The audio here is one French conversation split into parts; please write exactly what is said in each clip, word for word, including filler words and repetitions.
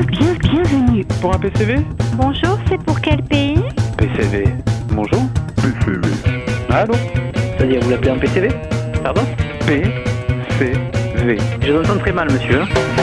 bien, bien, bienvenue. Pour un P C V? Bonjour, c'est pour quel pays? P C V. Bonjour. P C V. Allô? C'est-à-dire, vous l'appelez un P C V? Pardon? P C V. Je vous entends très mal, monsieur.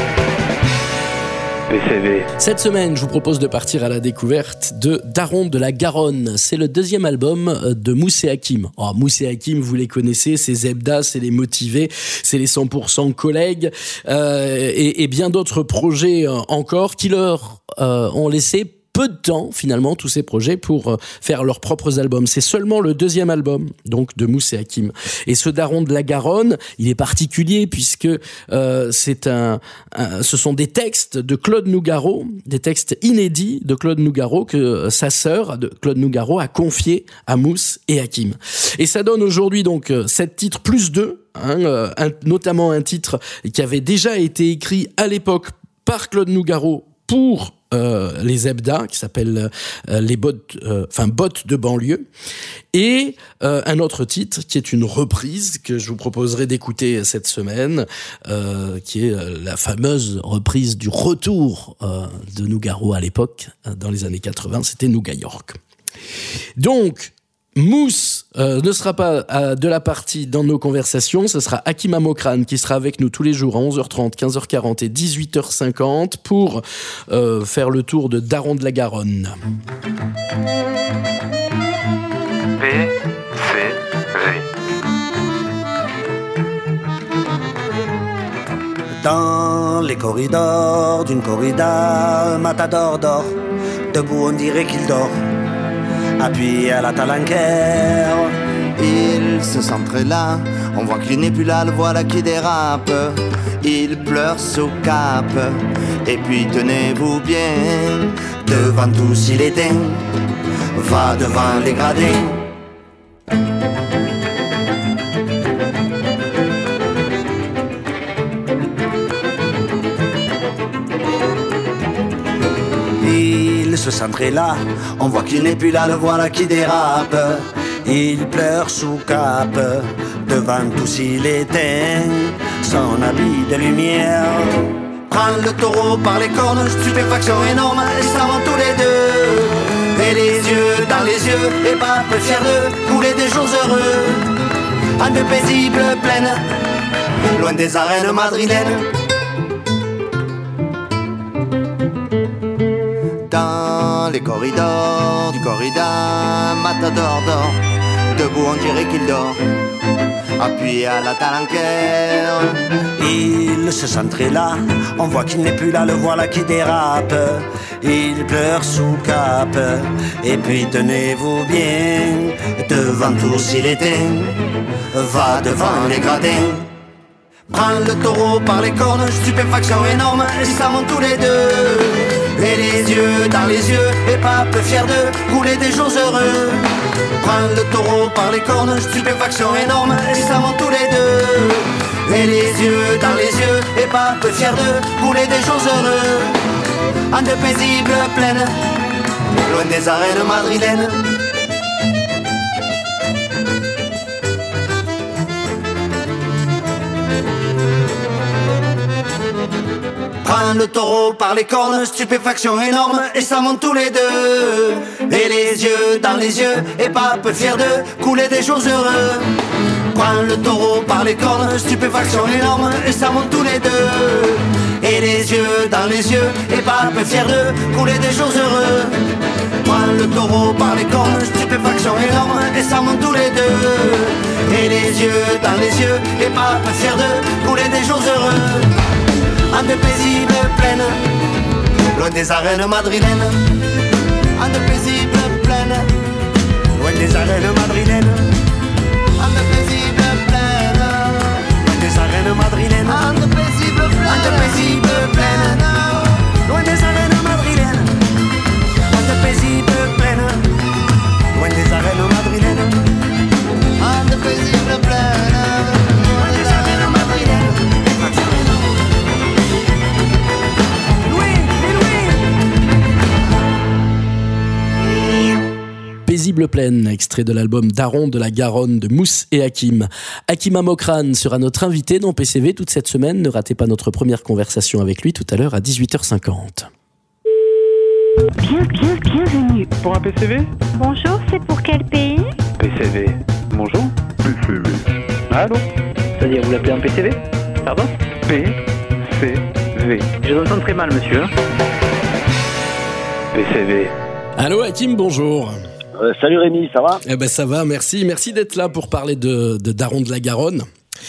P C V. Cette semaine, je vous propose de partir à la découverte de Daron de la Garonne. C'est le deuxième album de Mousse et Hakim. Oh, Mousse et Hakim, vous les connaissez, c'est Zebda, c'est les Motivés, c'est les cent pour cent collègues euh, et, et bien d'autres projets encore qui leur euh, ont laissé peu de temps, finalement, tous ces projets pour faire leurs propres albums. C'est seulement le deuxième album, donc, de Mousse et Hakim. Et ce Daron de la Garonne, il est particulier puisque euh, c'est un, un, ce sont des textes de Claude Nougaro, des textes inédits de Claude Nougaro que sa sœur, de Claude Nougaro, a confié à Mousse et Hakim. Et ça donne aujourd'hui, donc, sept titres plus deux, hein, un, notamment un titre qui avait déjà été écrit à l'époque par Claude Nougaro pour Euh, les Zebda, qui s'appelle euh, les bottes, euh, enfin bottes de banlieue, et euh, un autre titre qui est une reprise que je vous proposerai d'écouter cette semaine, euh, qui est euh, la fameuse reprise du retour euh, de Nougaro à l'époque, dans les années quatre-vingts, c'était Nouga York. Donc, Mousse euh, ne sera pas euh, de la partie dans nos conversations, ce sera Hakim Amokrane qui sera avec nous tous les jours à onze heures trente, quinze heures quarante et dix-huit heures cinquante pour euh, faire le tour de Daron de la Garonne. P C V. Dans les corridors d'une corrida, un matador dort. Debout on dirait qu'il dort, appuyé à la talanquère. Il se sent très là, on voit qu'il n'est plus là, le voilà qui dérape. Il pleure sous cap, et puis tenez-vous bien, devant tous il éteint, va devant les gradins. Il se sent très là, on voit qu'il n'est plus là, le voilà qui dérape. Il pleure sous cap, devant tous il éteint son habit de lumière. Prends le taureau par les cornes, stupéfaction énorme, et s'en vont tous les deux. Et les yeux dans les yeux, et pas peu fiers de couler des jours heureux. En de paisibles plaines, loin des arènes madrilènes. Dans les corridors du corrida, matador dort. Debout on dirait qu'il dort, appuyé à la talanquère. Il se sent très là, on voit qu'il n'est plus là, le voilà qui dérape. Il pleure sous cap, et puis tenez-vous bien, devant tous il éteint, va devant les gradins. Prends le taureau par les cornes, stupéfaction énorme, ils s'en vont tous les deux. Et les yeux dans les yeux, et pas peu fiers de couler des jours heureux. Prends le taureau par les cornes, stupéfaction énorme, ils s'en vont tous les deux. Et les yeux dans les yeux, et pas peu fiers de couler des jours heureux. En de paisibles plaines, loin des arènes madrilènes. Prends le taureau par les cornes, stupéfaction énorme, et s'en vont tous les deux. Et les yeux dans les yeux, et pas peu fiers de couler des jours heureux. Prends le taureau par les cornes, stupéfaction énorme, et s'en vont tous les deux. Et les yeux dans les yeux, et pas peu fiers de couler des jours heureux. Prends le taureau par les cornes, stupéfaction énorme, et s'en vont tous les deux. Et les yeux dans les yeux, et pas peu fiers de couler des jours heureux. En de paisibles plaines, loin des arènes madrilènes. En de paisibles plaines, loin des arènes madrilènes. En de paisibles plaines, loin des arènes madrilènes. En de paisibles plaines, en de paisibles plaines, loin des arènes madrilènes. En de paisibles plaines, loin des arènes madrilènes. En de paisibles plaines, loin des arènes madrilènes. Paisible plaine, extrait de l'album Daron de la Garonne de Mousse et Hakim. Hakim Amokrane sera notre invité dans P C V toute cette semaine. Ne ratez pas notre première conversation avec lui tout à l'heure à dix-huit heures cinquante. Bien, bien, bienvenue. Pour un P C V? Bonjour, c'est pour quel pays? P C V. Bonjour. P C V. Allô? C'est-à-dire, vous l'appelez un P C V? Pardon? P C V. Je vous entends très mal, monsieur. P C V. Allô Hakim, bonjour. Euh, salut Rémi, ça va? Eh ben ça va, merci. Merci d'être là pour parler de, de Daron de la Garonne.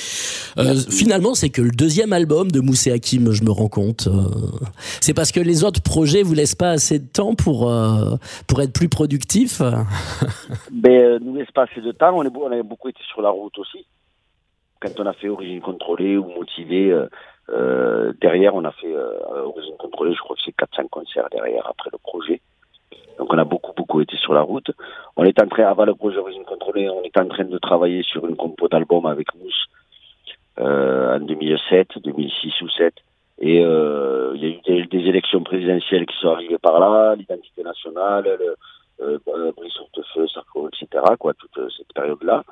Euh, finalement, c'est que le deuxième album de Moussé Hakim, je me rends compte. Euh, c'est parce que les autres projets vous laissent pas assez de temps pour euh, pour être plus productif. Ben, euh, nous laisse pas assez de temps. On, est, on a beaucoup été sur la route aussi. Quand on a fait Origine Contrôlée ou Motivé, euh, euh, derrière, on a fait euh, Origine Contrôlée. Je crois que c'est quatre cinq concerts derrière après le projet. Donc on a beaucoup beaucoup été sur la route. On est en train, avant le projet Origine Contrôlée, on est en train de travailler sur une compo d'album avec Mousse. Euh, en deux mille sept, deux mille six ou deux mille sept, et euh, il y a eu des, des élections présidentielles qui sont arrivées par là, l'identité nationale, le euh, Brice Hortefeux, Sarko, et cetera, quoi, toute euh, cette période-là.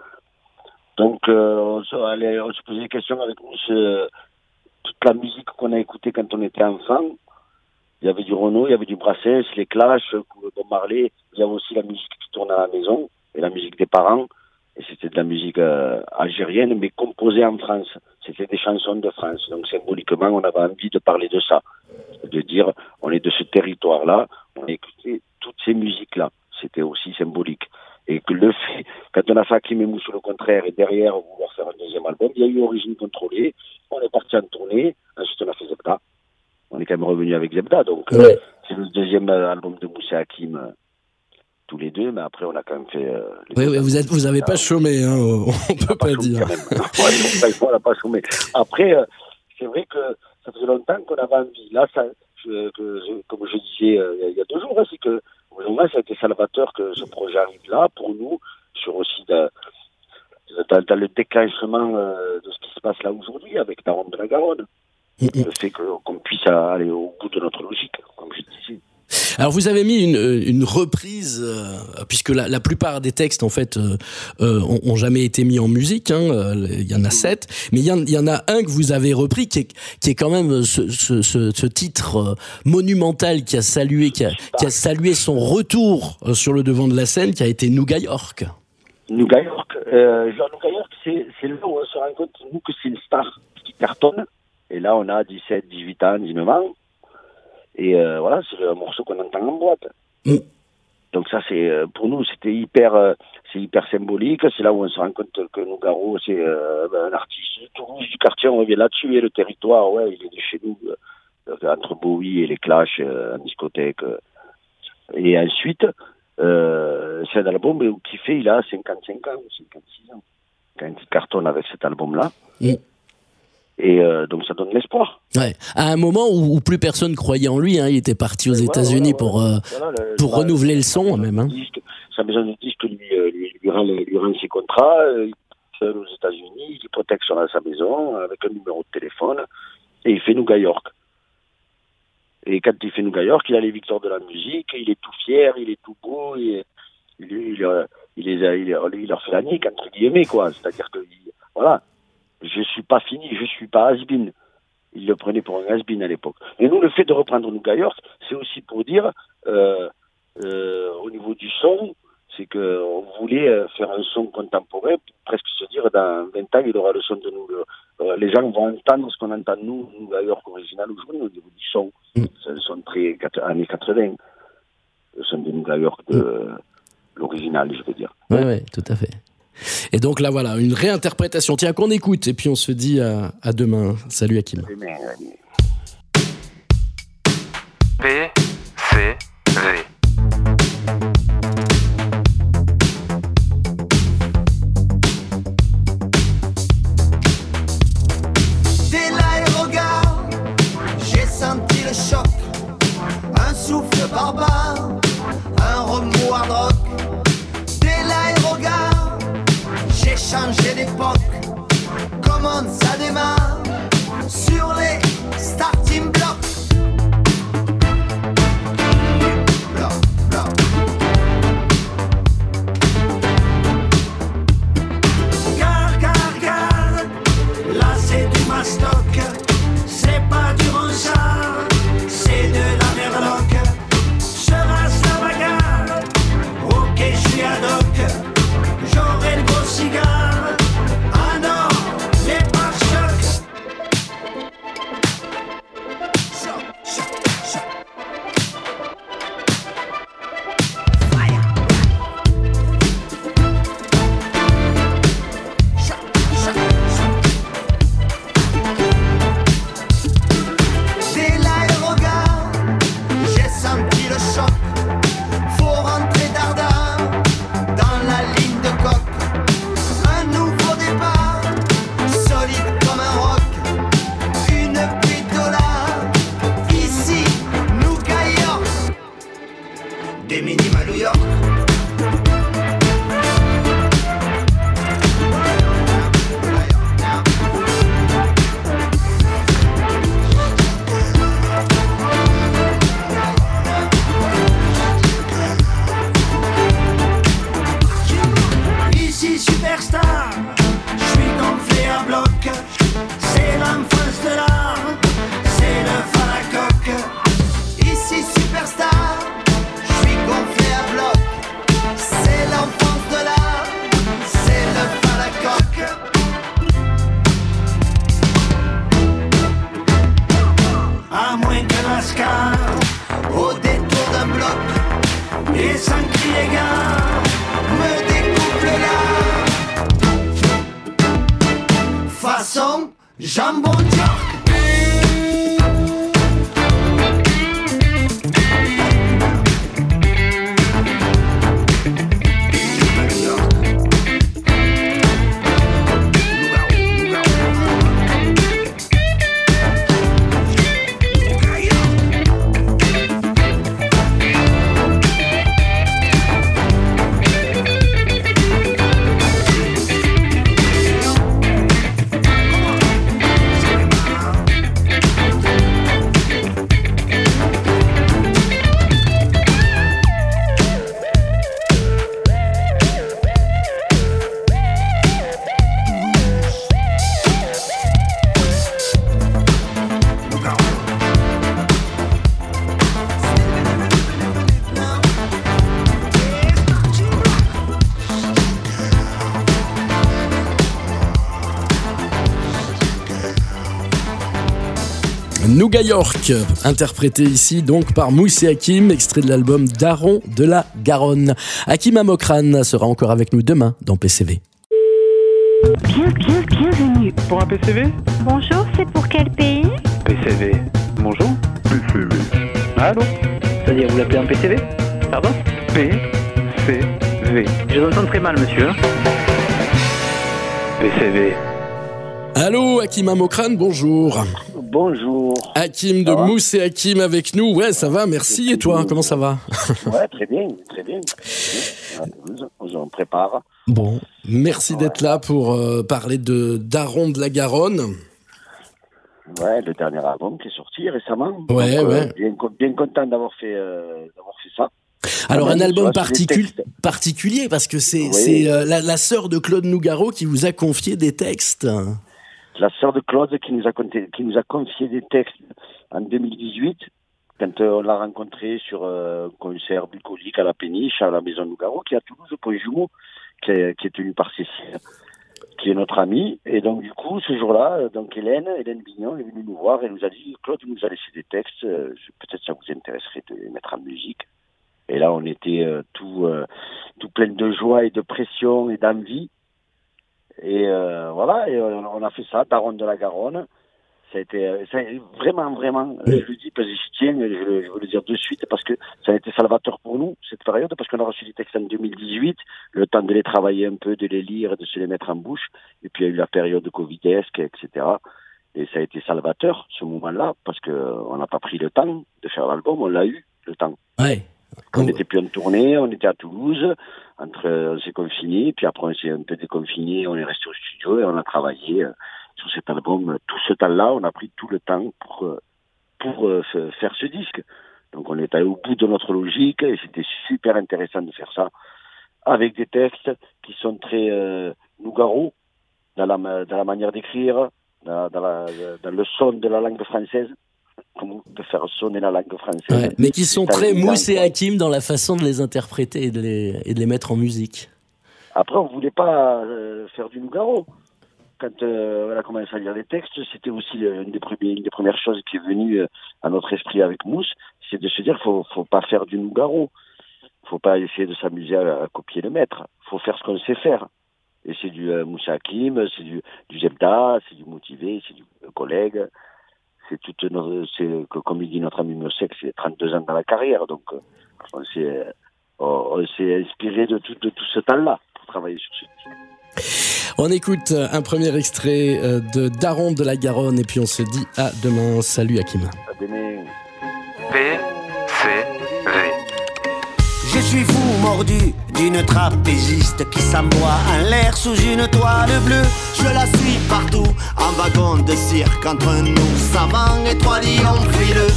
Donc, euh, on, se, allez, on se posait des questions avec nous, euh, toute la musique qu'on a écoutée quand on était enfant. Il y avait du Renaud, il y avait du Brassens, les Clash, Bob Marley, il y avait aussi la musique qui tournait à la maison, et la musique des parents. Et c'était de la musique euh, algérienne, mais composée en France. C'était des chansons de France. Donc symboliquement, on avait envie de parler de ça. De dire, on est de ce territoire-là, on a écouté toutes ces musiques-là. C'était aussi symbolique. Et que le fait, quand on a fait Hakim et Mousse, le contraire, et derrière, vouloir faire un deuxième album, il y a eu Origine Contrôlée, on est parti en tournée, ensuite on a fait Zebda. On est quand même revenu avec Zebda, donc ouais. euh, c'est le deuxième album de Mousse et Hakim, euh, tous les deux, mais après on a quand même fait. Euh, oui, oui, vous êtes, vous avez pas chômé, hein, on peut pas, pas dire. Ouais, on n'a pas chômé. Après, euh, c'est vrai que ça faisait longtemps qu'on avait envie. Là, ça, je, que, je, comme je disais euh, il y a deux jours, hein, c'est que vraiment ça a été salvateur que ce projet arrive là pour nous, sur aussi de, de, dans, dans le déclenchement euh, de ce qui se passe là aujourd'hui avec Daron de la Garonne. Mm-hmm. Le fait que, qu'on puisse aller au bout de notre logique, comme je disais. Alors vous avez mis une, une reprise, euh, puisque la, la plupart des textes en fait euh, euh, ont, ont jamais été mis en musique. Hein, euh, il y en a sept, mais il y en, il y en a un que vous avez repris qui est, qui est quand même ce, ce, ce, ce titre euh, monumental qui a salué, qui a, qui a salué son retour euh, sur le devant de la scène, qui a été Nouga York. Nouga York, euh, genre Nouga York, c'est, c'est là où on se rend compte nous que c'est une star qui cartonne. Et là on a dix-sept, dix-huit ans, dix-neuf ans. Et euh, voilà, c'est le morceau qu'on entend en boîte. Mm. Donc ça, c'est pour nous, c'était hyper, euh, c'est hyper symbolique. C'est là où on se rend compte que Nougaro, c'est euh, un artiste tout rouge du quartier. On revient là-dessus et le territoire, ouais, il est de chez nous, euh, entre Bowie et les Clash euh, en discothèque. Euh. Et ensuite, euh, c'est un album qui fait, il a cinquante-cinq ans ou cinquante-six ans quand il cartonne avec cet album-là. Mm. Et euh, donc ça donne l'espoir. Ouais. À un moment où, où plus personne croyait en lui, hein, il était parti aux voilà, États-Unis voilà, pour, euh, voilà, le, pour bah, renouveler le son, même. Hein. Disque, sa maison de disque lui, lui, lui, rend, lui rend ses contrats, euh, il est aux États-Unis, il hypothèque sur sa maison avec un numéro de téléphone, et il fait Nouga York. Et quand il fait Nouga York, il a les victoires de la musique, il est tout fier, il est tout beau, il, il, il, il, il, les a, il, il leur fait la nique, entre guillemets, quoi. C'est-à-dire que, voilà. Je suis pas fini, je suis pas has-been. Il le prenait pour un has-been à l'époque. Et nous, le fait de reprendre Nouga York, c'est aussi pour dire, euh, euh, au niveau du son, c'est que on voulait faire un son contemporain, presque se dire, dans vingt ans, il aura le son de nous. Euh, les gens vont entendre ce qu'on entend nous, Nouga York original aujourd'hui, au niveau du son. Mm. C'est un son très années quatre-vingts. Le son de Nouga York, de mm. l'original, je veux dire. Oui, oui, tout à fait. Et donc là, voilà, une réinterprétation. Tiens, qu'on écoute, et puis on se dit à, à demain. Salut Hakim. P C V. Dès l'aérogare, j'ai senti le choc. Un souffle barbare, un remous hard rock. Dès l'aérogare, j'ai changé d'époque. Comment ça démarre sur les starting blocks. Bloc, bloc. Gare, gare, gare. Là c'est du mastoc. C'est pas du ronsard, c'est de la merloc. Jambon York. Nougat York, interprété ici donc par Mousse et Hakim, extrait de l'album Daron de la Garonne. Hakim Amokran sera encore avec nous demain dans P C V. Bien, bien, bienvenue. Pour un P C V? Bonjour, c'est pour quel pays? P C V. Bonjour. P C V. Allô? C'est-à-dire, vous l'appelez un P C V? Pardon? P C V. Je vous entends très mal, monsieur. P C V. Allô, Hakim Amokran, bonjour. Bonjour. Hakim de Mousse et Hakim avec nous. Ouais, ça va, merci. Et toi, comment ça va? Ouais, très bien, très bien. On prépare. Bon, merci ouais. d'être là pour euh, parler de Daron de la Garonne. Ouais, le dernier album qui est sorti récemment. Ouais, Donc, ouais. Euh, bien, bien content d'avoir fait, euh, d'avoir fait ça. Alors, un album particul- particulier, parce que c'est, oui. c'est euh, la, la sœur de Claude Nougaro qui vous a confié des textes. La sœur de Claude qui nous a, qui nous a confié des textes en deux mille dix-huit, quand on l'a rencontré sur euh, un concert bucolique à la Péniche, à la Maison Nougaro, qui est à Toulouse, au Point Jumeau, qui est, qui est tenu par Cécile, qui est notre amie. Et donc, du coup, ce jour-là, donc Hélène, Hélène Bignon est venue nous voir et nous a dit « Claude nous a laissé des textes, euh, peut-être ça vous intéresserait de les mettre en musique ». Et là, on était euh, tout, euh, tout plein de joie et de pression et d'envie. Et euh, voilà, et on a fait ça, Daron de la Garonne. Ça a été ça a été vraiment, vraiment, je le dis parce que j'y tiens, je, je veux le dire de suite, parce que ça a été salvateur pour nous, cette période, parce qu'on a reçu des textes en deux mille dix-huit, le temps de les travailler un peu, de les lire, de se les mettre en bouche, et puis il y a eu la période covidesque, et cetera. Et ça a été salvateur, ce moment-là, parce qu'on n'a pas pris le temps de faire l'album, on l'a eu, le temps. Ouais. On n'était plus en tournée, on était à Toulouse, entre, on s'est confiné, puis après on s'est un peu déconfiné, on est resté au studio et on a travaillé euh, sur cet album. Tout ce temps-là, on a pris tout le temps pour, euh, pour euh, f- faire ce disque. Donc on est allé au bout de notre logique et c'était super intéressant de faire ça, avec des textes qui sont très euh, Nougaro, dans la, dans la manière d'écrire, dans, dans, la, dans le son de la langue française. De faire sonner la langue française. Ouais, mais qui sont très Mousse et Hakim dans la façon de les interpréter et de les, et de les mettre en musique. Après, on ne voulait pas euh, faire du Nougaro. Quand euh, on a commencé à lire les textes, c'était aussi euh, une, des premiers, une des premières choses qui est venue euh, à notre esprit avec Mousse, c'est de se dire qu'il ne faut, faut pas faire du Nougaro. Il ne faut pas essayer de s'amuser à, à copier le maître. Il faut faire ce qu'on sait faire. Et c'est du euh, Mousse et Hakim, c'est du, du Zebda, c'est du Motivé, c'est du euh, collègue. C'est toute notre, c'est, comme il dit notre ami Mosek, c'est trente-deux ans dans la carrière, donc on s'est, on s'est inspiré de tout, de tout ce temps-là pour travailler sur ce titre. On écoute un premier extrait de Daron de la Garonne et puis on se dit à demain. Salut Hakim. À demain. P C V. Je suis fou mordu d'une trapéziste qui s'emboie en l'air sous une toile bleue. Je la suis partout en wagon de cirque entre nous savants et trois lions frileux.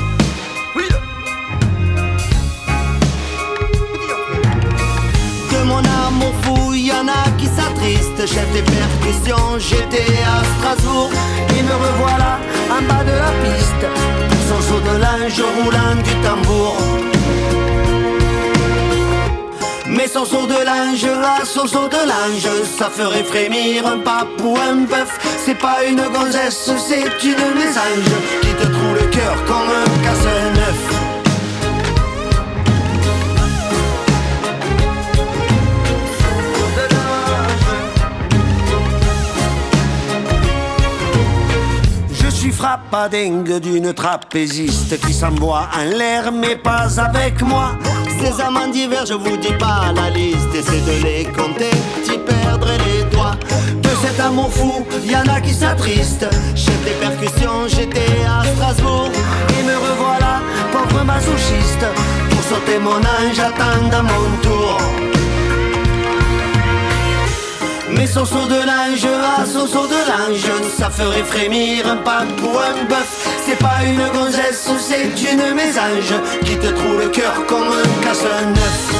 De mon amour fou, y'en a qui s'attristent. Chef des percussions, j'étais à Strasbourg et me revoilà en bas de la piste. Son saut de linge roulant du tambour. Mais son saut de linge, là, son saut de linge, ça ferait frémir un pape ou un bœuf. C'est pas une gonzesse, c'est une mésange qui te trouve le cœur comme un casse-neuf. pas dingue d'une trapéziste qui s'envoie en l'air mais pas avec moi. Ces amants d'hiver, je vous dis pas la liste, essayez de les compter, t'y perdrez les doigts. De cet amour fou, y en a qui s'attristent. Chef des percussions, j'étais à Strasbourg et me revoilà, pauvre masochiste. Pour sauter mon ange, j'attends à mon tour. Mais son saut de linge, ah son saut de linge, ça ferait frémir un pape ou un bœuf. C'est pas une gonzesse, c'est une mésange qui te trouve le cœur comme un casse-neuf.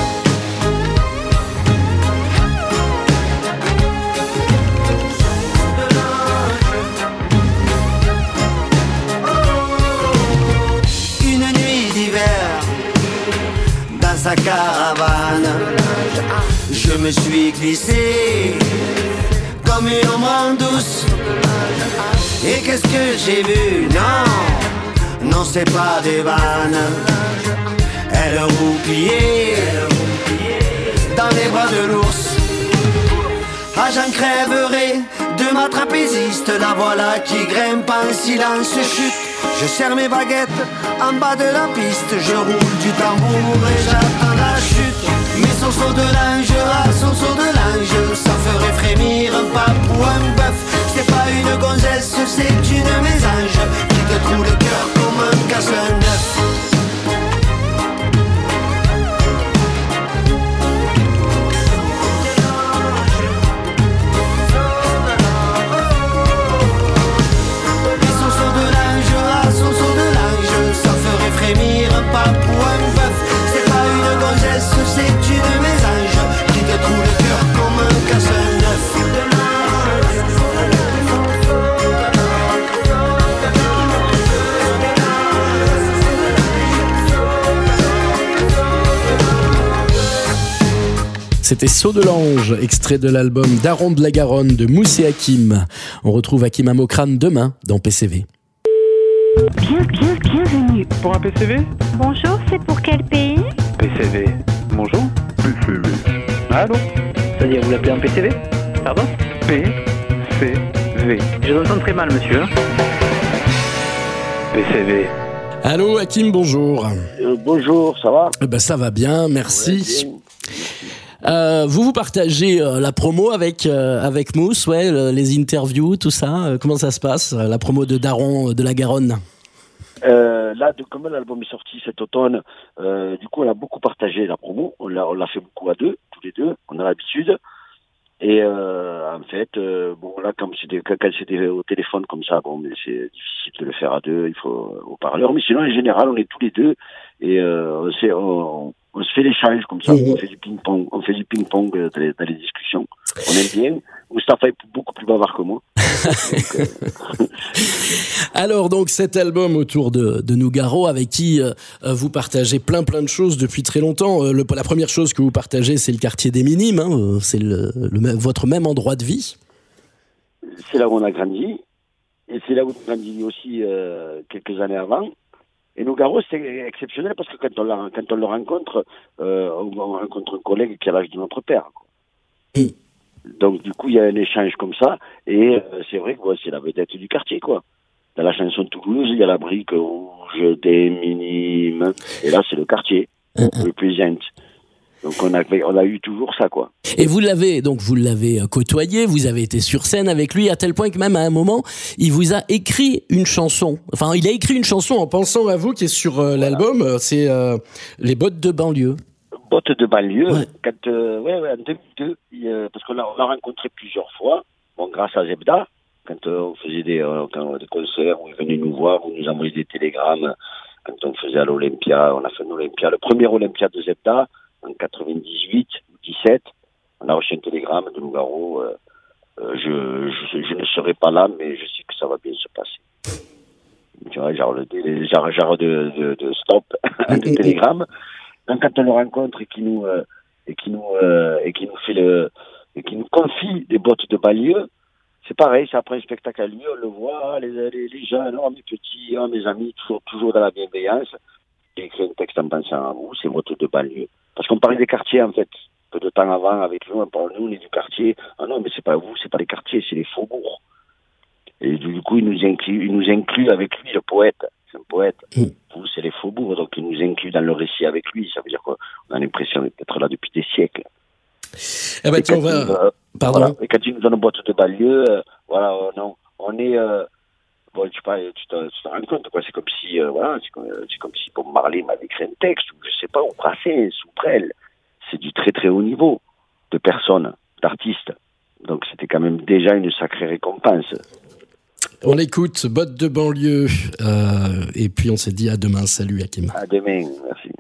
Une nuit d'hiver, dans sa caravane, je me suis glissé comme une ombre douce. Et qu'est-ce que j'ai vu? Non, non c'est pas des vannes. Elle roupillait dans les bras de l'ours. Ah j'en crèverai de ma trapéziste. La voilà qui grimpe en silence chute. Je serre mes baguettes en bas de la piste. Je roule du tambour et j'attends la chute. Mais son saut de linge, ah son saut de linge, ça ferait frémir un pape ou un bœuf. C'est pas une gonzesse, c'est une mésange qui te trouve le cœur comme un casse-neuf. Mais son saut de linge, ah son saut de linge, ça ferait frémir un pape ou un bœuf. C'est pas une gonzesse, c'est une mésange qui te trouve le cœur comme un casse-neuf. C'était Saut de l'Ange, extrait de l'album Daron de la Garonne de Mousse et Hakim. On retrouve Hakim Amokrane demain dans P C V. Bien, bien, bienvenue. Pour un P C V? Bonjour, c'est pour quel pays? P C V. Bonjour. P C V. Allô? C'est-à-dire, vous l'appelez un P C V? Pardon? P C V. Je vous entends très mal, monsieur. P C V. Allô Hakim, bonjour. Euh, bonjour, ça va? Eh ben, ça va bien, merci. Ouais, bien. Euh, vous vous partagez euh, la promo avec euh, avec Mousse, ouais, le, les interviews, tout ça. Euh, comment ça se passe, euh, la promo de Daron de la Garonne? Euh, là, de, comme l'album est sorti cet automne, euh, du coup, on a beaucoup partagé la promo. On l'a, on l'a fait beaucoup à deux, tous les deux. On a l'habitude. Et euh, en fait, euh, bon là, comme c'est des, quand c'est des, au téléphone comme ça, bon, mais c'est difficile de le faire à deux. Il faut au parleur. Mais sinon, en général, on est tous les deux et euh, c'est on, on se fait l'échange comme ça. Mmh. On fait du ping-pong. On fait du ping-pong dans les, dans les discussions. On aime bien. Moustapha est beaucoup plus bavard que moi. Donc, euh... Alors donc cet album autour de, de Nougaro avec qui euh, vous partagez plein plein de choses depuis très longtemps. Euh, le, la première chose que vous partagez, c'est le quartier des Minimes, hein, c'est le, le, votre même endroit de vie. C'est là où on a grandi et c'est là où on a grandi aussi euh, quelques années avant. Et Nougaro, c'est exceptionnel parce que quand on, la, quand on le rencontre, euh, on rencontre un collègue qui a l'âge de notre père, quoi. Mmh. Donc du coup, il y a un échange comme ça, et euh, c'est vrai que ouais, c'est la vedette du quartier, quoi. Dans la chanson Toulouse, il y a la brique rouge des Minimes, et là, c'est le quartier, mmh. le plaisant. Donc on a, on a eu toujours ça, quoi. Et vous l'avez, donc vous l'avez côtoyé, vous avez été sur scène avec lui, à tel point que même à un moment, il vous a écrit une chanson. Enfin, il a écrit une chanson en pensant à vous, qui est sur euh, voilà. l'album, c'est euh, Les bottes de banlieue. Bottes de banlieue, ouais. quand, euh, ouais, ouais, en deux mille deux, il, euh, parce qu'on l'a, on l'a rencontré plusieurs fois, bon, grâce à Zebda, quand euh, on faisait des, euh, quand, des concerts, où il venait nous voir, où il nous envoyait des télégrammes, quand on faisait à l'Olympia, on a fait un Olympia, le premier Olympia de Zebda, en quatre-vingt-dix-huit ou dix-sept, on a reçu un télégramme de Nougaro, euh, euh, je, je, je ne serai pas là, mais je sais que ça va bien se passer. Tu vois, genre, le, genre, genre de, de, de stop, de télégramme. Donc, quand on le rencontre et qui nous, euh, et qui nous, euh, et qui nous fait le, et qui nous confie des bottes de banlieue, c'est pareil, c'est après un spectacle à lui, on le voit, les, les, les jeunes, oh, mes petits, oh, mes amis, toujours, toujours dans la bienveillance. J'ai écrit un texte en pensant à vous, c'est bottes de banlieue. Parce qu'on parlait des quartiers, en fait. Peu de temps avant, avec nous, on parle, nous, on est du quartier. Ah non, mais c'est pas vous, c'est pas les quartiers, c'est les faubourgs. Et du coup, il nous inclut, il nous inclut avec lui, le poète. C'est un poète. Mmh. Vous, c'est les faubourgs, donc il nous inclut dans le récit avec lui. Ça veut dire qu'on a l'impression d'être là depuis des siècles. Eh ben, tiens, on va... Euh, Pardon. Voilà. Et quand il nous donne une boîte de banlieue, euh, voilà, euh, non, on est... Euh, bon, tu, pas, tu, te, tu te rends compte, quoi. C'est comme si, euh, voilà, c'est comme, c'est comme si Bob Marley m'avait écrit un texte, ou je sais pas, ou Brassens, ou Brel. C'est du très très haut niveau de personnes, d'artistes. Donc c'était quand même déjà une sacrée récompense. On l'écoute, botte de banlieue. Euh, et puis on s'est dit à demain. Salut Hakim. À demain, merci.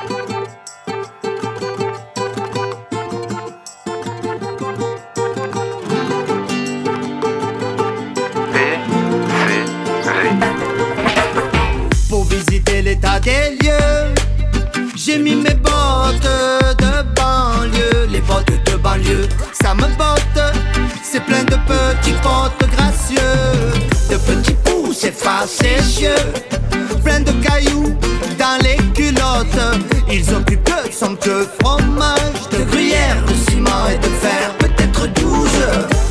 Pour visiter l'état des lieux, j'ai mis mes bottes de banlieue. Les bottes de banlieue, ça me botte. C'est plein de petits potes gracieux, de petits pouces facétieux, plein de cailloux dans les culottes. Ils occupent de somptueux fromage, de gruyère, de ciment et de fer, peut-être douze.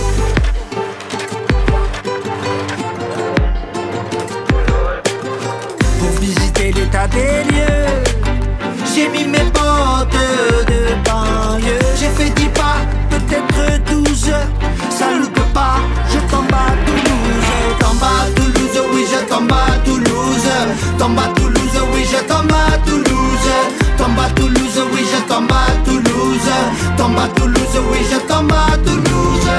Pour visiter l'état des lieux, j'ai mis mes bottes de banlieue. J'ai fait dix pas, peut-être douze. Ça loupe pas, je tombe à Toulouse. Tombe à Toulouse, oui je tombe à Toulouse. Tombe à Toulouse, oui je tombe à Toulouse. Tombe à Toulouse, oui je tombe à Toulouse. Tombe à Toulouse, oui je tombe à Toulouse.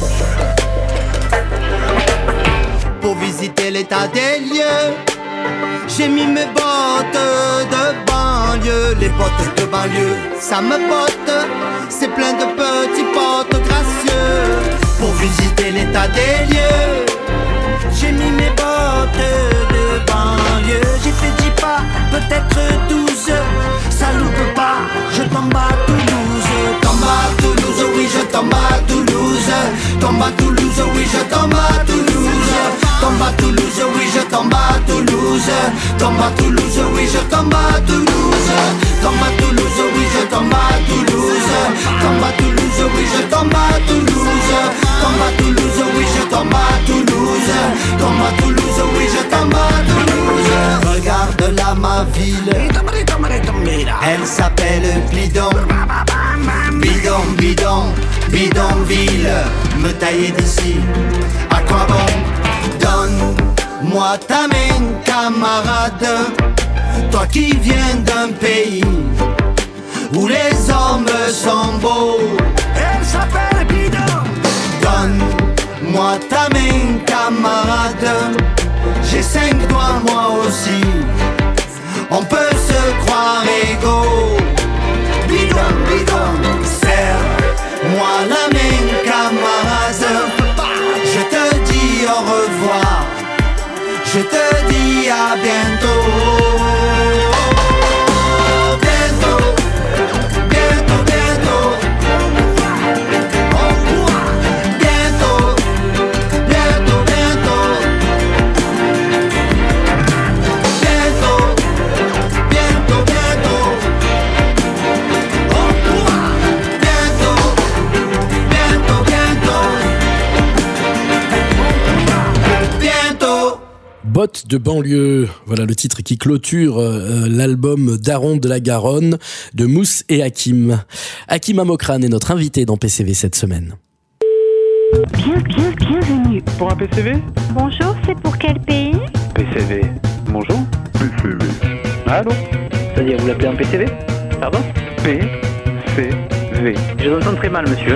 Pour visiter l'état des lieux, j'ai mis mes bottes de banlieue. Les bottes de banlieue, ça me botte. C'est plein de petits potes gracieux. Pour visiter l'état des lieux, j'ai mis mes bottes de banlieue. J'ai fait dix pas, peut-être douze. Ça loupe pas, je tombe à Toulouse. Tombe à Toulouse, oui je tombe à Toulouse. Tombe à Toulouse, oui je tombe à Toulouse. Tombe à Toulouse, oui je tombe à Toulouse. Tombe à Toulouse, oui je tombe à Toulouse. Tombe à Toulouse, oui je tombe à Toulouse. Tombe à Toulouse, oui je tombe à Toulouse. Tombe à Toulouse, oui je tombe à Toulouse. Tombe à Toulouse, oui je tombe à Toulouse. Regarde là ma ville, elle s'appelle Bidon. Bidon, bidon, bidonville. Me tailler d'ici, à quoi bon? Donne-moi ta main, camarade. Toi qui viens d'un pays où les hommes sont beaux. Elle s'appelle Bidon. Donne-moi ta main, camarade. J'ai cinq doigts moi aussi. On peut se croire égaux. Bidon, bidon. Serre-moi la main, camarade. Je te dis au revoir. Je te dis à bientôt. Bottes de banlieue, voilà le titre qui clôture euh, l'album Daron de la Garonne de Mousse et Hakim. Hakim Amokran est notre invité dans P C V cette semaine. Bien, bien, bienvenue. Pour un P C V? Bonjour, c'est pour quel pays? P C V. Bonjour. P C V. Allô? C'est-à-dire, vous l'appelez un P C V? Pardon? P C V. Je vous entends très mal, monsieur.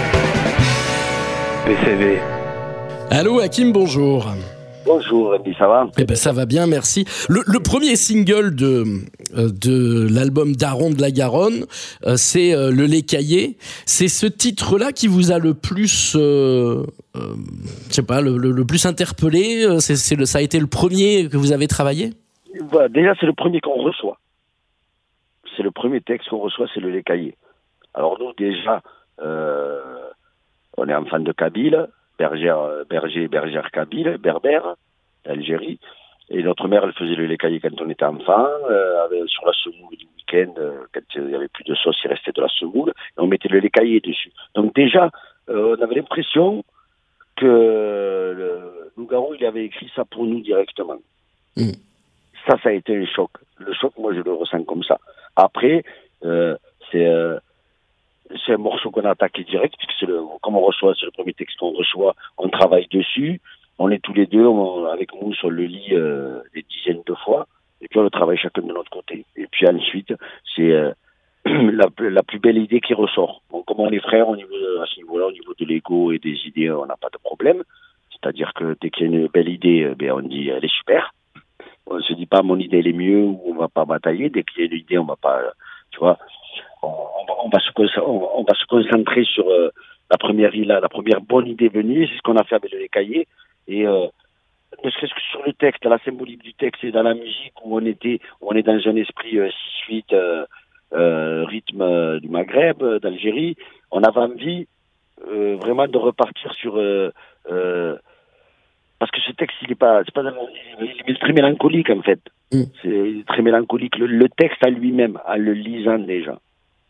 P C V. Allô Hakim, bonjour. Bonjour, Rémi, ça va? Eh ben ça va bien, merci. Le, le premier single de euh, de l'album Daron de la Garonne, euh, c'est euh, Le L'Écaillé. C'est ce titre-là qui vous a le plus, euh, euh, je sais pas, le, le, le plus interpellé. C'est, c'est le, ça a été le premier que vous avez travaillé? Voilà, déjà, c'est le premier qu'on reçoit. C'est le premier texte qu'on reçoit, c'est Le L'Écaillé. Alors nous, déjà, euh, on est enfant de Kabyle. Bergère, berger, bergère kabyle, berbère, d'Algérie. Et notre mère, elle faisait le L'Écaillé quand on était enfant, euh, avec, sur la semoule du week-end, euh, quand il n'y avait plus de sauce, il restait de la semoule, et on mettait le L'Écaillé dessus. Donc déjà, euh, on avait l'impression que le, Nougaro, il avait écrit ça pour nous directement. Mmh. Ça, ça a été un choc. Le choc, moi, je le ressens comme ça. Après, euh, c'est, euh, c'est un morceau qu'on a attaqué direct, puisque c'est le, comme on reçoit, c'est le premier texte qu'on reçoit, on travaille dessus, on est tous les deux, on, avec nous, sur le lit, euh, des dizaines de fois, et puis on le travaille chacun de notre côté. Et puis ensuite, c'est euh, la, la plus belle idée qui ressort. Donc, comme on est frères, au niveau de, à ce niveau-là, au niveau de l'ego et des idées, on n'a pas de problème. C'est-à-dire que dès qu'il y a une belle idée, ben, on dit, elle est super. On se dit pas mon idée elle est mieux ou on va pas batailler. Dès qu'il y a une idée, on va pas, tu vois, on, on, va, on, va, se, on, on va se concentrer sur euh, la première la, la première bonne idée venue. C'est ce qu'on a fait avec les cahiers. Et euh, ne serait-ce que sur le texte, la symbolique du texte et dans la musique où on était, où on est dans un esprit euh, six huit euh, euh, rythme euh, du Maghreb, euh, d'Algérie, on avait envie euh, vraiment de repartir sur euh, euh, parce que ce texte, il est pas, c'est pas, il est très mélancolique en fait. Mm. C'est très mélancolique. Le, le texte à lui-même, en le lisant déjà.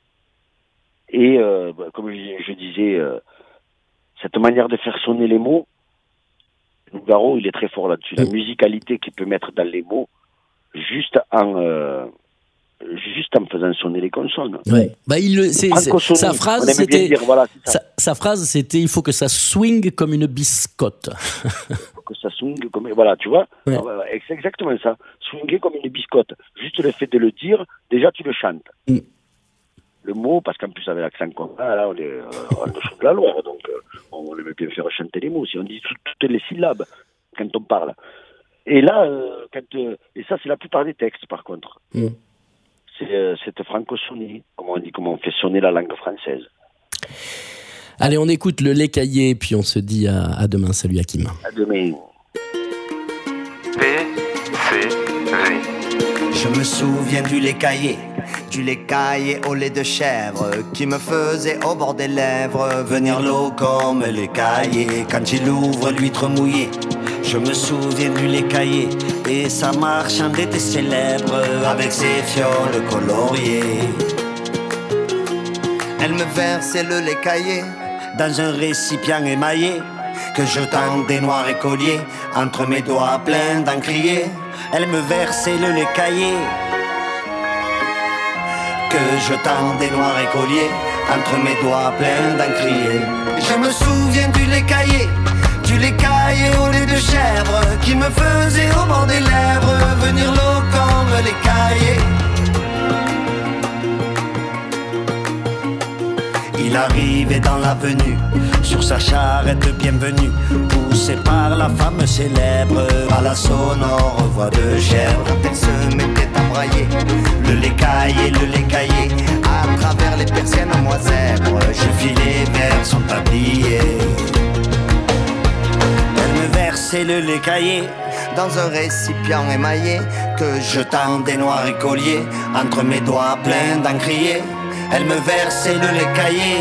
Et euh, bah, comme je, je disais, euh, cette manière de faire sonner les mots, Nougaro, il est très fort là-dessus. Mm. La musicalité qu'il peut mettre dans les mots, juste en, euh, juste en faisant sonner les consonnes. Ouais. Bah, il, c'est, c'est, sa phrase, c'était, dire, voilà, sa, sa phrase, c'était, il faut que ça swing comme une biscotte. Que ça swingue comme, voilà, tu vois, ouais. C'est exactement ça, swinguer comme une biscotte. Juste le fait de le dire, déjà tu le chantes. Mm. Le mot, parce qu'en plus avec l'accent qu'on a, là, on est euh, en dessous de la Loire, donc euh, on aime bien faire chanter les mots. Si on dit tout, toutes les syllabes quand on parle. Et là, euh, quand, euh, et ça c'est la plupart des textes par contre. Mm. C'est euh, cette francophonie, comment on dit, comment on fait sonner la langue française. Allez, on écoute le lait caillé, puis on se dit à, à demain. Salut Hakim. À demain. P, C, V. Je me souviens du lait caillé, du lait caillé au lait de chèvre, qui me faisait au bord des lèvres venir l'eau comme les caillés. Quand il ouvre l'huître mouillée, je me souviens du lait caillé et sa marchande était célèbre avec ses fioles coloriées. Elle me versait le lait caillé dans un récipient émaillé, que je tendais noir et collier entre mes doigts pleins d'encrier. Elle me versait le lait caillé, que je tendais noir et collier entre mes doigts pleins d'encrier. Je me souviens du lait caillé, du lait caillé au lait de chèvre, qui me faisait au bord des lèvres venir l'eau comme les caillés. Il arrivait dans l'avenue, sur sa charrette bienvenue, poussé par la femme célèbre, à la sonore voix de chèvre. Quand elle se mettait à brailler, le lait caillé, le lait caillé, à travers les persiennes en moi zèbre, je filais vers son tablier. Elle me versait le lait caillé dans un récipient émaillé, que je tendais noir et collier entre mes doigts pleins d'encrier. Elle me versait le lait caillé,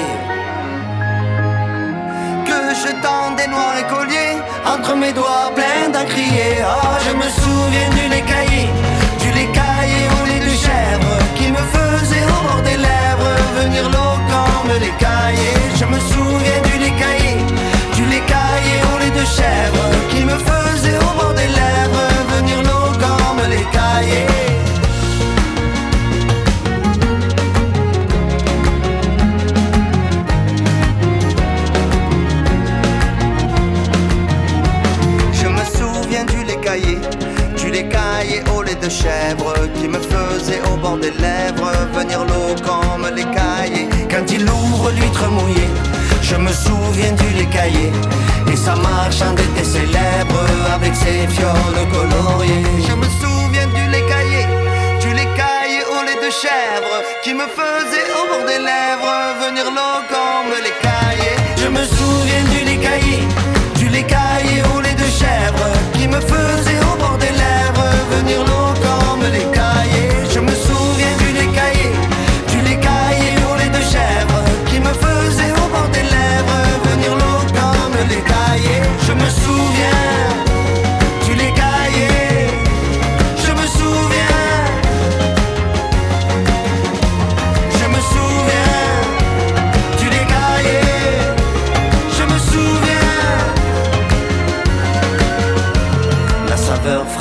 que je tendais noir et collier entre mes doigts pleins d'encrier. Oh, je me souviens du lait caillé, du lait caillé au lait de chèvre, qui me faisait au bord des lèvres venir l'eau comme les caillés. Je me souviens du lait caillé, du lait caillé au lait de chèvre, qui me faisait au bord des lèvres venir l'eau comme les caillés. Du lait caillé au lait de chèvre, qui me faisait au bord des lèvres venir l'eau comme les caillés. Quand il ouvre l'huître mouillée, je me souviens du lait caillé et sa marchande était célèbre avec ses fioles coloriées. Je me souviens du lait caillé, du lait caillé au lait de chèvre, qui me faisait au bord des lèvres venir l'eau comme les caillés. Je me souviens du lait caillé, du lait caillé au lait de chèvre, qui me faisait au bord des lèvres venir l'eau comme les caillés. Je me souviens du lait caillé, du lait caillé au lait de chèvre, qui me faisait au bord des lèvres venir l'eau comme les caillés. Je me souviens du lait caillé, je me souviens, je me souviens du lait caillé, je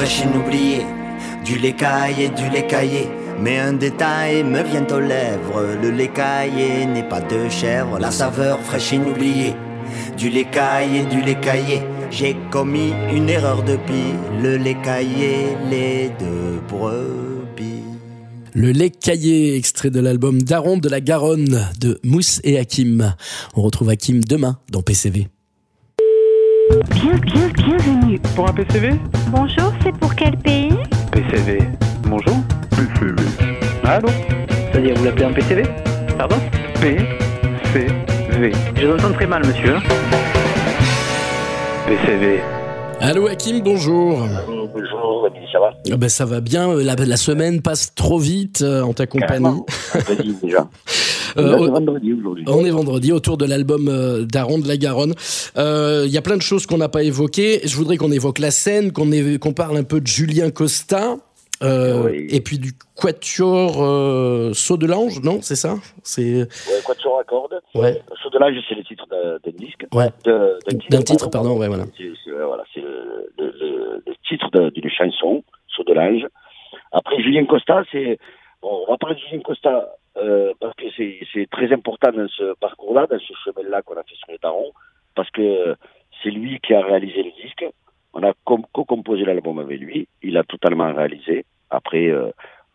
fraîche inoubliée, du lait caillé, du lait caillé. Mais un détail me vient aux lèvres, le lait caillé n'est pas de chèvre, la saveur fraîche inoubliée, du lait caillé, du lait caillé. J'ai commis une erreur de pie, le lait caillé, lait de brebis. Le lait caillé, extrait de l'album Daron de la Garonne de Mousse et Hakim. On retrouve Hakim demain dans P C V. Bien, bien, bienvenue. Pour un P C V? Bonjour, c'est pour quel pays? P C V. Bonjour? P C V. Allô? C'est-à-dire, vous l'appelez un P C V? Pardon? P C V. Je vous entends très mal, monsieur. Hein. P C V. Allô Hakim, bonjour. Bonjour, ça va? Ah ben, ça va bien, la, la semaine passe trop vite euh, en ta compagnie. Vas-y déjà. Euh, on est vendredi aujourd'hui. On est vendredi, autour de l'album euh, Daron de la Garonne. Il euh, y a plein de choses qu'on n'a pas évoquées. Je voudrais qu'on évoque la scène, qu'on, é- qu'on parle un peu de Julien Costa. Euh, oui. Et puis du Quatuor euh, Saut de l'Ange, non, c'est ça? C'est Ouais, Quatuor à cordes. ouais, Saut de l'Ange, c'est le titre d'un, d'un disque. ouais, De, d'un titre, d'un titre, pardon, ouais, voilà. C'est, c'est, voilà, c'est le, le, le, le titre de, d'une chanson, Saut de l'Ange. Après, Julien Costa, c'est... Bon, on va parler de Julien Costa euh, parce que c'est, c'est très important dans ce parcours-là, dans ce chemin-là qu'on a fait sur les Darons, parce que c'est lui qui a réalisé le disque. On a com- co-composé l'album avec lui. Il a totalement réalisé. Après, euh,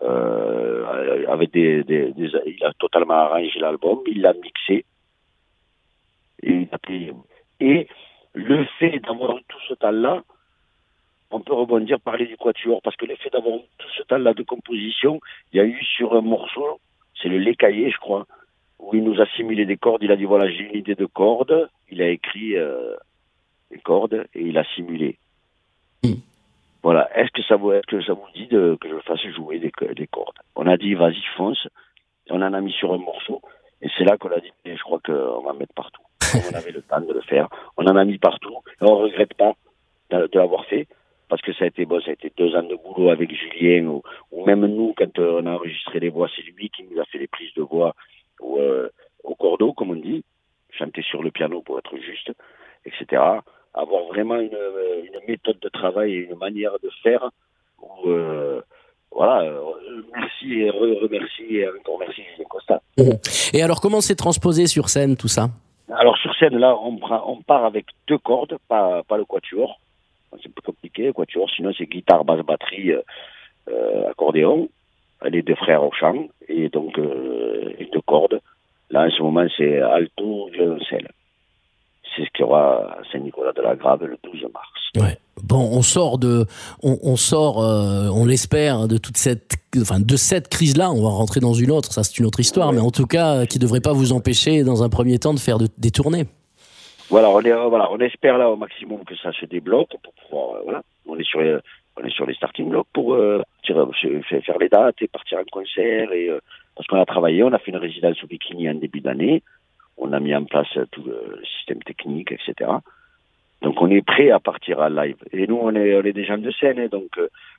euh, avec des, des, des, il a totalement arrangé l'album. Il l'a mixé. Et, il a pris, et le fait d'avoir eu tout ce temps-là, on peut rebondir, parler du Quatuor, parce que le fait d'avoir eu tout ce temps-là de composition, il y a eu sur un morceau, c'est le lait caillé, je crois, où il nous a simulé des cordes. Il a dit voilà, j'ai une idée de cordes. Il a écrit euh, les cordes et il a simulé. Mmh. Voilà. Est-ce que ça vous, est-ce que ça vous dit de, que je fasse jouer des, des cordes? On a dit vas-y fonce. On en a mis sur un morceau et c'est là qu'on a dit je crois qu'on va mettre partout. On avait le temps de le faire. On en a mis partout et on regrette pas de, de l'avoir fait parce que ça a été bon, ça a été deux ans de boulot avec Julien ou, ou même nous quand on a enregistré les voix, c'est lui qui nous a fait les prises de voix ou, euh, au cordeau comme on dit, chanter sur le piano pour être juste, et cetera. Avoir vraiment une, une méthode de travail et une manière de faire où, euh, voilà, euh, merci et remercie et encore merci Julien Costa. Et alors, comment c'est transposé sur scène tout ça? Alors sur scène, là, on, prend, on part avec deux cordes, pas, pas le quatuor. C'est un peu compliqué, le quatuor, sinon c'est guitare, basse, batterie, euh, accordéon, les deux frères au chant, et donc euh, les deux cordes. Là, en ce moment, c'est alto, violoncelle. C'est ce qu'il y aura à Saint-Nicolas-de-la-Grave le douze mars. Ouais. Bon, on sort de, on, on sort, euh, on l'espère, de toute cette, enfin, de cette crise-là. On va rentrer dans une autre. Ça, c'est une autre histoire, ouais. Mais en tout cas, qui devrait pas vous empêcher, dans un premier temps, de faire de, des tournées. Voilà, on est, voilà, on espère là au maximum que ça se débloque pour pouvoir, euh, voilà, on est sur, les, on est sur les starting blocks pour euh, tirer, faire les dates et partir en concert et euh, parce qu'on a travaillé, on a fait une résidence au Bikini en début d'année. On a mis en place tout le système technique, et cetera. Donc on est prêt à partir en live. Et nous, on est, on est des gens de scène, hein, donc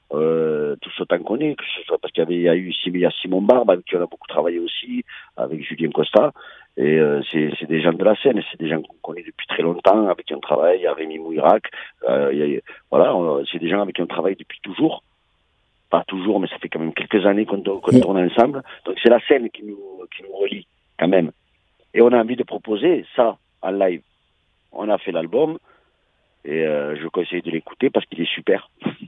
euh, tout ce temps qu'on est, que ce soit parce qu'il y avait il y a eu il y a Simon Barbe, avec qui on a beaucoup travaillé aussi, avec Julien Costa. Et euh, c'est, c'est des gens de la scène, c'est des gens qu'on connaît depuis très longtemps, avec qui on travaille. Il y a Rémi Mouirac, euh, il y a, voilà, on, c'est des gens avec qui on travaille depuis toujours. Pas toujours, mais ça fait quand même quelques années qu'on, qu'on tourne ensemble. Donc c'est la scène qui nous, qui nous relie, quand même. Et on a envie de proposer ça en live. On a fait l'album et euh, je vous conseille de l'écouter parce qu'il est super.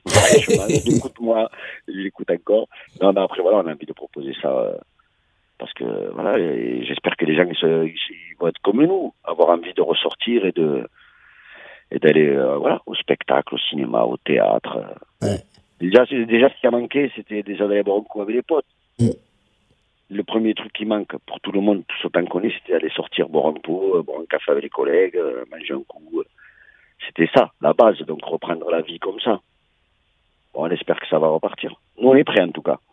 je l'écoute moi, je l'écoute encore. Non, mais après voilà, on a envie de proposer ça euh, parce que voilà, et j'espère que les gens ils, se, ils vont être comme nous, avoir envie de ressortir et de et d'aller euh, voilà au spectacle, au cinéma, au théâtre. Ouais. Déjà, c'est, déjà ce qui a manqué, c'était déjà d'aller boire un coup avec les potes. Mm. Le premier truc qui manque pour tout le monde, tout ce temps qu'on est, c'était d'aller sortir, boire un pot, boire un café avec les collègues, manger un coup. C'était ça, la base, donc reprendre la vie comme ça. Bon, on espère que ça va repartir. Nous, on est prêts en tout cas.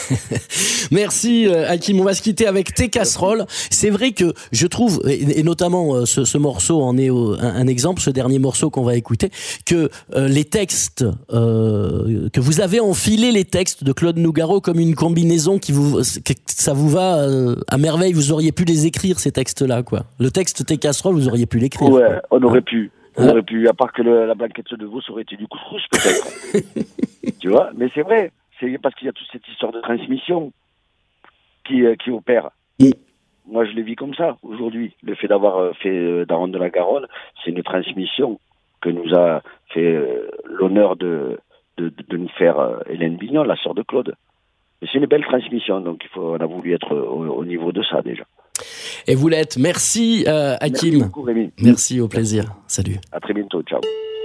Merci Hakim, on va se quitter avec Tes casseroles. C'est vrai que je trouve, et notamment ce, ce morceau en est un, un exemple, ce dernier morceau qu'on va écouter, que euh, les textes, euh, que vous avez enfilé les textes de Claude Nougaro comme une combinaison qui vous, que ça vous va euh, à merveille. Vous auriez pu les écrire ces textes-là, quoi. Le texte Tes casseroles, vous auriez pu l'écrire. Ouais, quoi. on aurait pu. On aurait pu, à part que le, la blanquette de veau, ça aurait été du couscous peut-être. Tu vois, mais c'est vrai, c'est parce qu'il y a toute cette histoire de transmission qui, euh, qui opère. Mm. Moi, je l'ai vu comme ça aujourd'hui. Le fait d'avoir fait euh, Daronne de la Garonne, c'est une transmission que nous a fait euh, l'honneur de, de, de, de nous faire euh, Hélène Bignon, la sœur de Claude. Et c'est une belle transmission, donc il faut, on a voulu être au, au niveau de ça déjà. Et vous l'êtes. Merci, euh, Hakim. Merci beaucoup, Rémi. Merci, au plaisir. Salut. À très bientôt, ciao.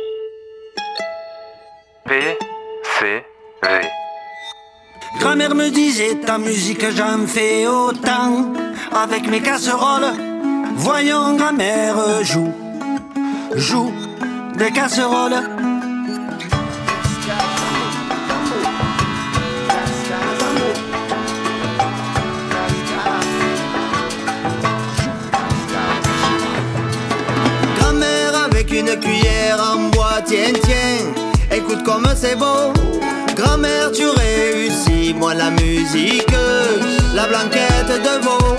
P C V. Grand-mère me disait ta musique j'en fais autant. Avec mes casseroles, voyons grand-mère joue, joue des casseroles. Grand-mère avec une cuillère en bois, tiens, tiens, écoute comme c'est beau. Grand-mère, tu réussis, moi la musique, la blanquette de veau.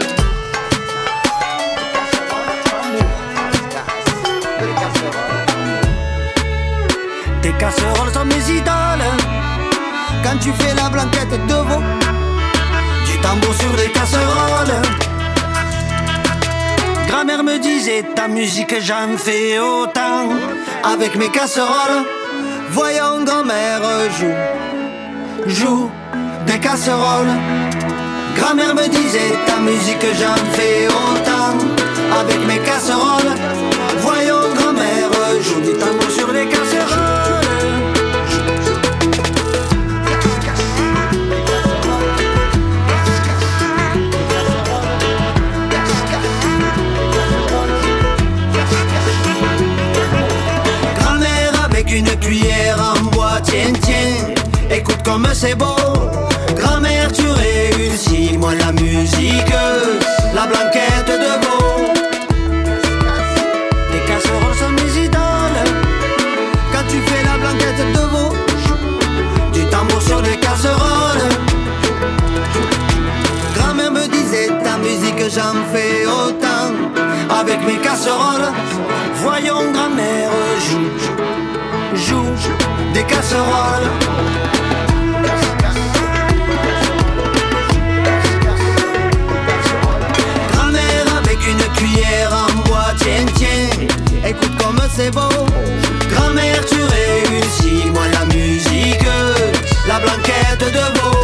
Tes casseroles sont mes idoles, quand tu fais la blanquette de veau. Du tambour sur les casseroles. Grand-mère me disait ta musique j'en fais autant. Avec mes casseroles, voyons grand-mère joue, joue des casseroles. Grand-mère me disait ta musique j'en fais autant. Avec mes casseroles, voyons grand-mère joue du tambour sur les casseroles. Une cuillère en bois, tiens, tiens, écoute comme c'est beau. Grand-mère, tu réussis, moi la musique, la blanquette de veau. Tes casseroles sont mes idoles, quand tu fais la blanquette de veau. Du tambour sur les casseroles. Grand-mère me disait ta musique j'en fais autant. Avec mes casseroles, voyons grand-mère joue, joue des casseroles. Grand-mère avec une cuillère en bois, tiens, tiens, écoute comme c'est beau. Grand-mère, tu réussis, moi la musique, la blanquette de veau.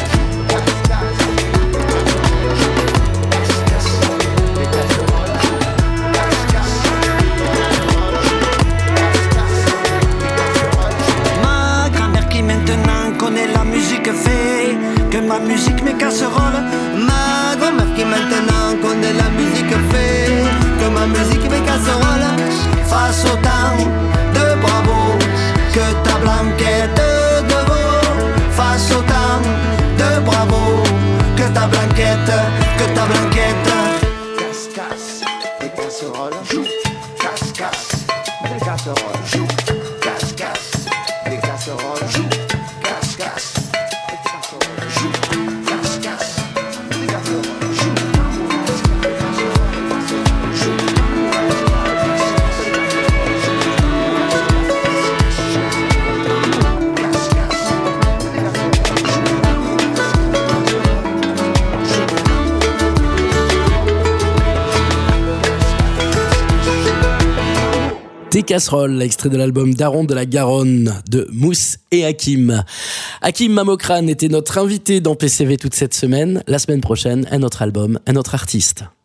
Fait que ma musique, mes casseroles. Ma grand-mère qui maintenant connaît la musique fait que ma musique, mes casseroles. Face au temps de bravo que ta blanquette de veau. Face au temps de bravo que ta blanquette, que ta blanquette. Casse-casse, les casseroles. Joue, casse-casse, les casseroles. Joue, casse-casse, les casseroles. Joue. Des casseroles, extrait de l'album Daronne de la Garonne de Mousse et Hakim. Hakim Mamokrane était notre invité dans P C V toute cette semaine. La semaine prochaine, un autre album, un autre artiste.